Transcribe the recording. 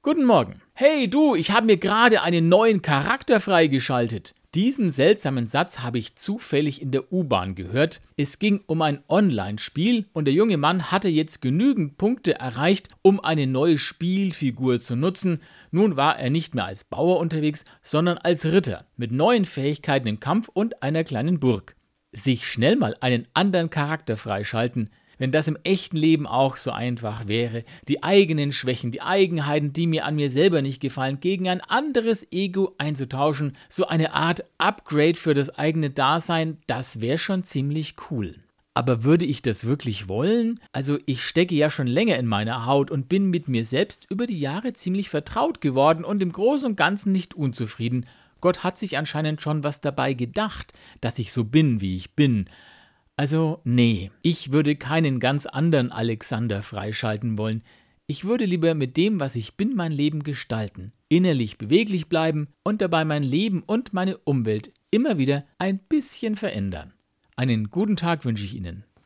Guten Morgen. Hey du, ich habe mir gerade einen neuen Charakter freigeschaltet. Diesen seltsamen Satz habe ich zufällig in der U-Bahn gehört. Es ging um ein Online-Spiel und der junge Mann hatte jetzt genügend Punkte erreicht, um eine neue Spielfigur zu nutzen. Nun war er nicht mehr als Bauer unterwegs, sondern als Ritter mit neuen Fähigkeiten im Kampf und einer kleinen Burg. Sich schnell mal einen anderen Charakter freischalten. Wenn das im echten Leben auch so einfach wäre, die eigenen Schwächen, die Eigenheiten, die mir an mir selber nicht gefallen, gegen ein anderes Ego einzutauschen, so eine Art Upgrade für das eigene Dasein, das wäre schon ziemlich cool. Aber würde ich das wirklich wollen? Also ich stecke ja schon länger in meiner Haut und bin mit mir selbst über die Jahre ziemlich vertraut geworden und im Großen und Ganzen nicht unzufrieden. Gott hat sich anscheinend schon was dabei gedacht, dass ich so bin, wie ich bin. Also, nee, ich würde keinen ganz anderen Alexander freischalten wollen. Ich würde lieber mit dem, was ich bin, mein Leben gestalten, innerlich beweglich bleiben und dabei mein Leben und meine Umwelt immer wieder ein bisschen verändern. Einen guten Tag wünsche ich Ihnen.